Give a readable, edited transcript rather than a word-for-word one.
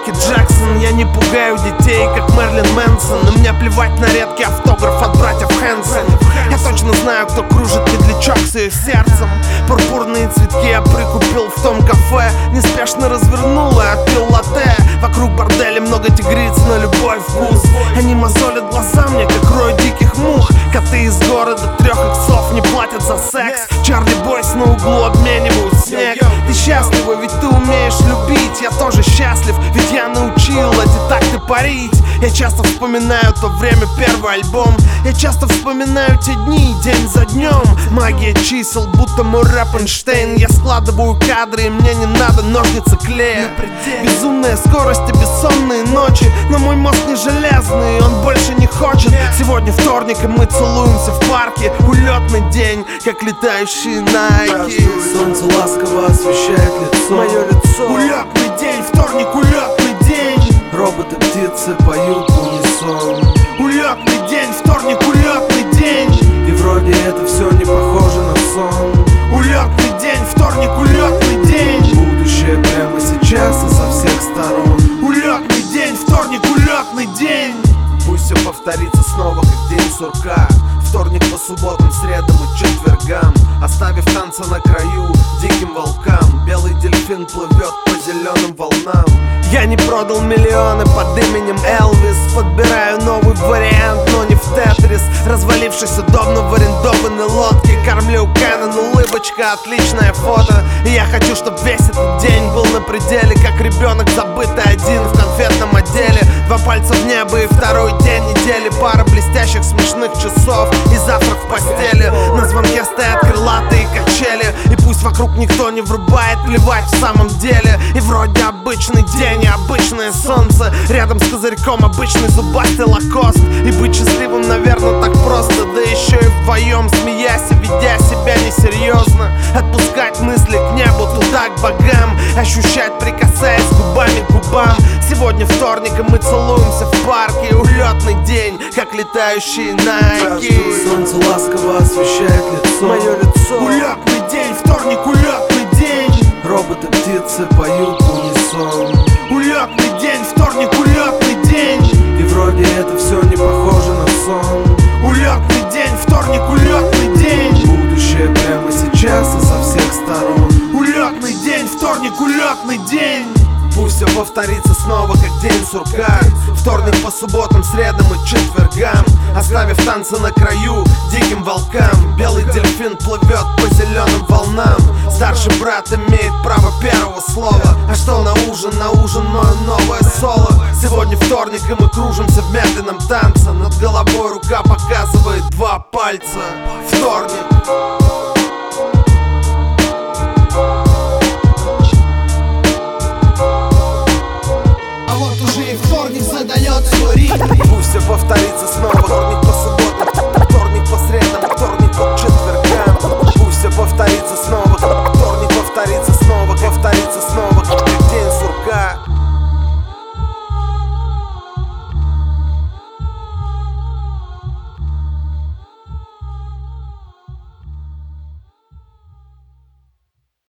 Майкл Джексон. Я не пугаю детей, как Мерлин Мэнсон, и мне плевать на редкий автограф от братьев Хэнсон. Я точно знаю, кто кружит медлячок с ее сердцем. Пурпурные цветки я прикупил в том кафе, неспешно развернул и отпил латте. Вокруг борделя много тигриц на любой вкус. Они мозолят глаза мне, как рой диких мух. Коты из города 3 иксов не платят за секс. Чарли Бойс на углу обменивают снег. Ты счастлива, ведь ты умеешь любить. Я тоже счастлив, ведь я научил эти такты парить. Я часто вспоминаю то время, первый альбом. Я часто вспоминаю те дни, день за днем. Магия чисел, будто мой рэп Эйнштейн. Я складываю кадры, и мне не надо ножницы клея. Безумная скорость и бессонные ночи, но мой мозг не железный, он больше не хочет. Сегодня вторник, и мы целуемся в парке. Улетный день, как летающие Найки. Солнце ласково освещает лицо, мое лицо. Улетный день, вторник, улетный день. Роботы, птицы поют в унисон. Улетный день, вторник, улетный день. И вроде это все не похоже на сон. Улетный день, вторник, улетный день. Будущее прямо сейчас и со всех сторон. Улетный день, вторник, улетный день. Пусть все повторится снова, как день сурка. Вторник по субботам, средам и четвергам, оставив танца на краю диким волкам. Белый дельфин плывет по зеленым волнам. Я не продал миллионы под именем Элвис. Подбираю новый вариант, но не в Тетрис. Развалившись удобно в арендованной лодке, кормлю Кэнон, улыбочка, отличное фото. И я хочу, чтоб весь этот день был на пределе, как ребенок, забытый один в конфетном отделе. 2 пальца в небо и второй день недели. Пара блестящих смешных часов и завтрак в постели. На звонке стоят крылатые качели, и пусть вокруг никто не врубает, плевать в самом деле. И вроде обычный день и обычное солнце, рядом с козырьком обычный зубастый лакост. И быть счастливым, наверное, так просто, да еще и вдвоем, смеясь и ведя себя несерьезно. Отпускать мысли к небу, туда к богам, ощущать, прикасаясь губами к губам. Сегодня вторник, и мы целуемся в парке. Улетный день, как летающие Найки. Солнце ласково освещает лицо, мое лицо. Улетный день, вторник, улетный день. Роботы, птицы поют в унисон. Улетный день, вторник, улетный день. И вроде это все не похоже на сон. Улетный день, вторник, улетный день. Будущее прямо сейчас и со всех сторон. Улетный день, вторник, улетный день. Пусть все повторится снова, как день сурка. Вторник по субботам, средам и четвергам, оставив танцы на краю диким волкам. Белый дельфин плывет по зеленым волнам. Старший брат имеет право первого слова. А что на ужин? На ужин мое новое соло. Сегодня вторник, и мы кружимся в медленном танце. Над головой рука показывает 2 пальца. Вторник.